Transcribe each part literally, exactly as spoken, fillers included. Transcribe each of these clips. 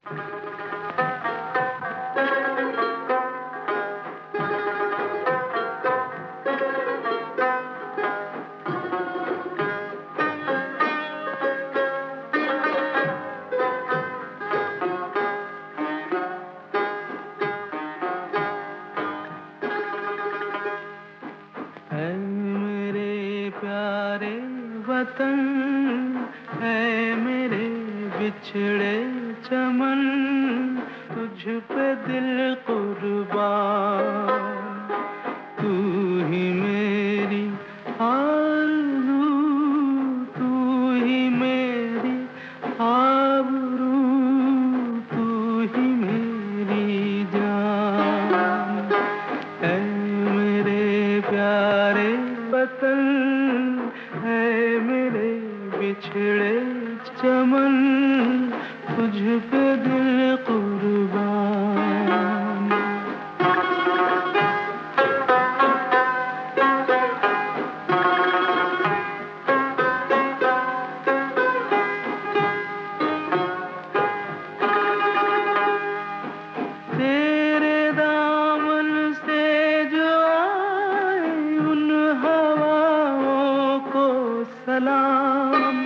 है मेरे प्यारे वतन, है मेरे बिछड़े चमन, तुझ पे दिल कुर्बान। तू ही मेरी आरज़ू, तू ही मेरी आबरू, तू ही मेरी जान। है मेरे प्यारे वतन, है मेरे बिछड़े चमन, तुझ पे दिल कुर्बान। तेरे दामन से जो आए उन हवाओं को सलाम।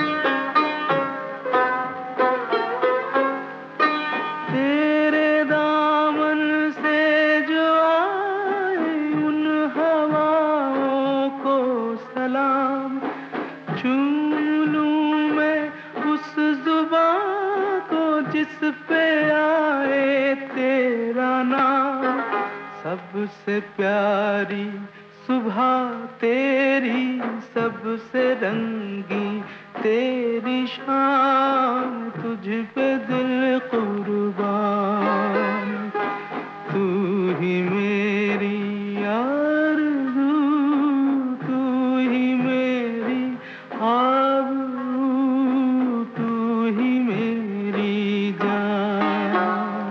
तेरे दामन से जो आए उन हवाओं को सलाम। चूम लूं मैं उस जुबां को जिस पे आए तेरा नाम। सबसे प्यारी सुबह तेरी, सबसे रंगी तेरी शाम, तुझ पे दिल कुर्बान। तू ही मेरी आरज़ू, तू ही मेरी आबरू, तू ही मेरी जान।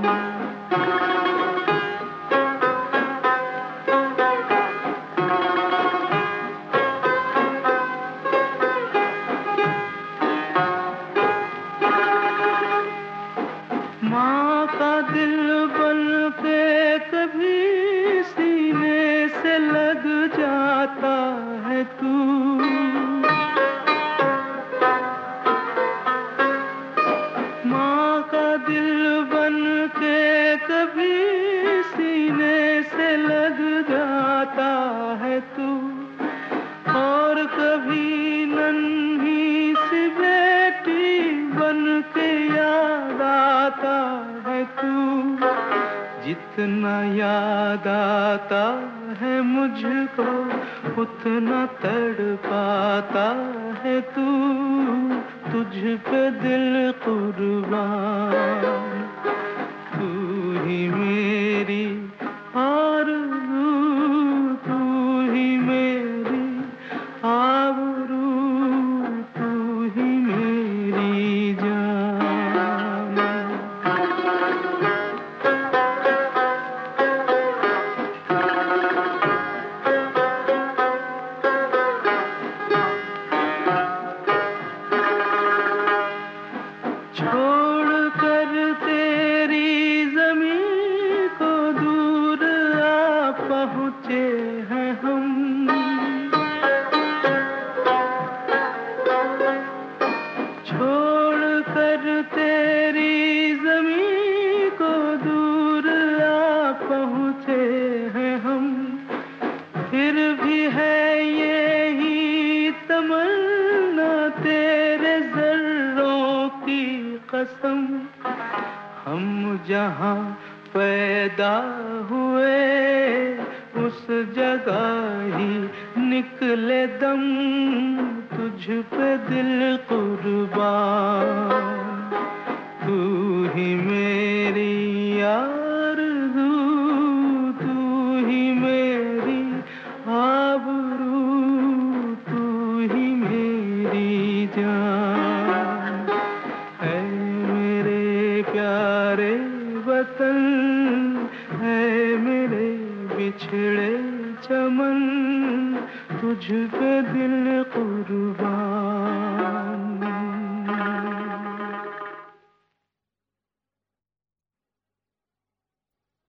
माँ का दिल बन के कभी सीने से लग जाता है तू। माँ का दिल बन के कभी सीने से लग जाता है तू। और कभी नन्ही सी बेटी बन के याद आता है तू। जितना याद आता है मुझको उतना तड़पाता है तू। तुझ पे दिल कुर्बान। तू ही मेरी आरज़ू, तू ही मेरी आबरू, तू ही मेरी जान। छोड़ कर तेरी ज़मीं को दूर आ पहुँचे हैं हम। छोड़ कर तेरी ज़मीं को दूर आ पहुँचे हैं हम। फिर भी है यही तमन्ना तेरे ज़र्रों की कसम। हम जहाँ पैदा हुए उस जगह ही निकले दम। तुझ पे दिल कुर्बान। तू ही मेरी आरज़ू, तू ही मेरी आबरू, तू ही मेरी जान। है मेरे प्यारे वतन, है मेरे बिछड़े चमन, तुझ पे दिल